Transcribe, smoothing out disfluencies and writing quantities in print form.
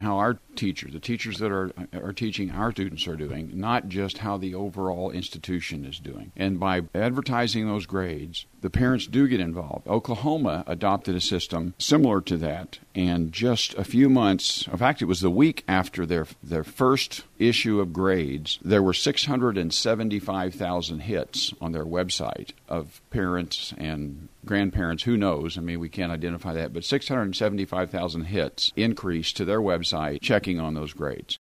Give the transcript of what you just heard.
how our teachers, the teachers that are teaching our students are doing, not just how the overall institution is doing. And by advertising those grades, the parents do get involved. Oklahoma adopted a system similar to that, and just a few months, in fact, it was the week after their first issue of grades, there were 675,000 hits on their website of parents and grandparents, who knows? I mean, we can't identify that, but 675,000 hits increased to their website checking on those grades.